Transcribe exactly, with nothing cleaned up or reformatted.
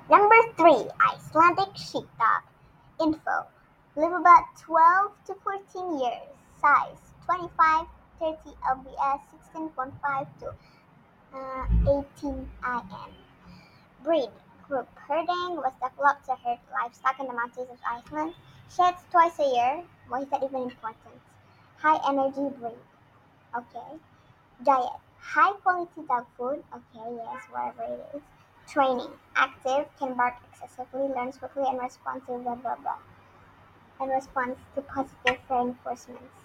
Number three, Icelandic sheepdog. Info. Live about twelve to fourteen years. Size twenty-five to thirty lbs, sixteen point five to uh, eighteen in. Breed. Group herding was developed to herd livestock in the mountains of Iceland. Sheds twice a year. Why is that even important? High energy breed. Okay. Diet. High quality dog food. Okay, yes, whatever it is. Training. Active, can bark excessively, learns quickly, and responds to blah blah blah. And responds to positive reinforcements.